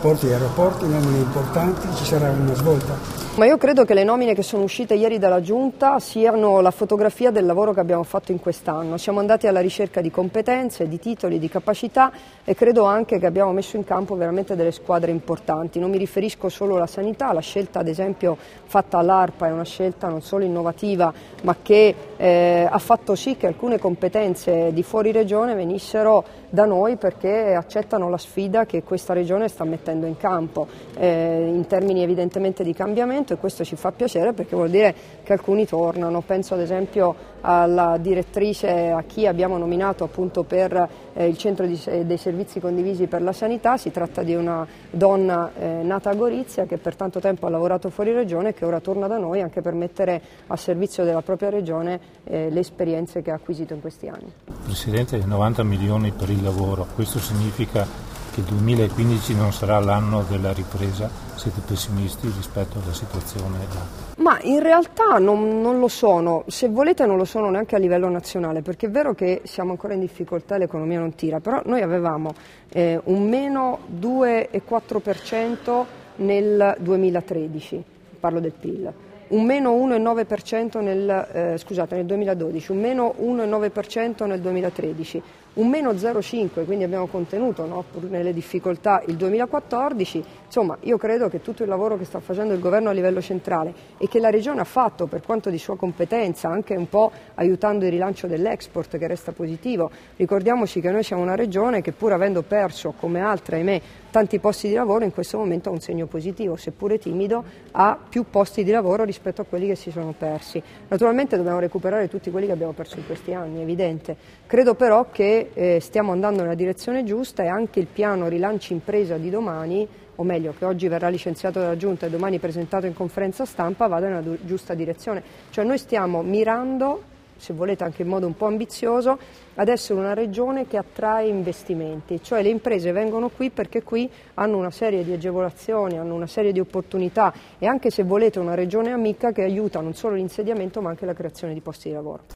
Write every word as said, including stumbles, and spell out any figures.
porti e aeroporti, nomine importanti, ci sarà una svolta. Ma io credo che le nomine che sono uscite ieri dalla Giunta siano la fotografia del lavoro che abbiamo fatto in quest'anno. Siamo andati alla ricerca di competenze, di titoli, di capacità e credo anche che abbiamo messo in campo veramente delle squadre importanti. Non mi riferisco solo alla sanità, la scelta ad esempio fatta all'ARPA è una scelta non solo innovativa ma che eh, ha fatto sì che alcune competenze di fuori regione venissero da noi perché accettano la sfida che questa regione sta mettendo in campo eh, in termini evidentemente di cambiamento, e questo ci fa piacere perché vuol dire che alcuni tornano. Penso ad esempio alla direttrice, a chi abbiamo nominato appunto per eh, il centro di, dei servizi condivisi per la sanità. Si tratta di una donna eh, nata a Gorizia che per tanto tempo ha lavorato fuori regione e che ora torna da noi anche per mettere a servizio della propria regione eh, le esperienze che ha acquisito in questi anni. Presidente, novanta milioni per il lavoro, questo significa che il duemilaquindici non sarà l'anno della ripresa? Siete pessimisti rispetto alla situazione? Ma in realtà non, non lo sono, se volete non lo sono neanche a livello nazionale, perché è vero che siamo ancora in difficoltà e l'economia non tira, però noi avevamo eh, un meno due virgola quattro per cento nel duemilatredici, parlo del P I L. Un meno uno virgola nove per cento nel, eh, scusate, nel duemiladodici, un meno uno virgola nove per cento nel duemilatredici, un meno zero virgola cinque, quindi abbiamo contenuto, no, pur nelle difficoltà, il duemilaquattordici. Insomma, io credo che tutto il lavoro che sta facendo il governo a livello centrale e che la regione ha fatto per quanto di sua competenza, anche un po' aiutando il rilancio dell'export che resta positivo. Ricordiamoci che noi siamo una regione che, pur avendo perso, come altre, ahimè, tanti posti di lavoro, in questo momento ha un segno positivo, seppure timido, ha più posti di lavoro rispetto a quelli che si sono persi. Naturalmente dobbiamo recuperare tutti quelli che abbiamo perso in questi anni, è evidente. Credo però che eh, stiamo andando nella direzione giusta e anche il piano rilancio impresa di domani, o meglio che oggi verrà licenziato dalla Giunta e domani presentato in conferenza stampa, vada nella giusta direzione. Cioè noi stiamo mirando, se volete anche in modo un po' ambizioso, ad essere una regione che attrae investimenti, cioè le imprese vengono qui perché qui hanno una serie di agevolazioni, hanno una serie di opportunità e anche, se volete, una regione amica che aiuta non solo l'insediamento ma anche la creazione di posti di lavoro.